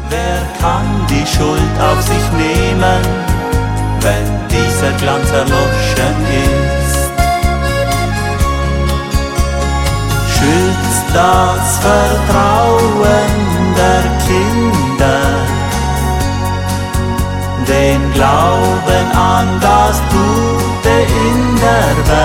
Wer kann die Schuld auf sich nehmen, wenn dieser Glanz erloschen ist? Schützt das Vertrauen der Kinder, den Glauben an das Gute in der Welt.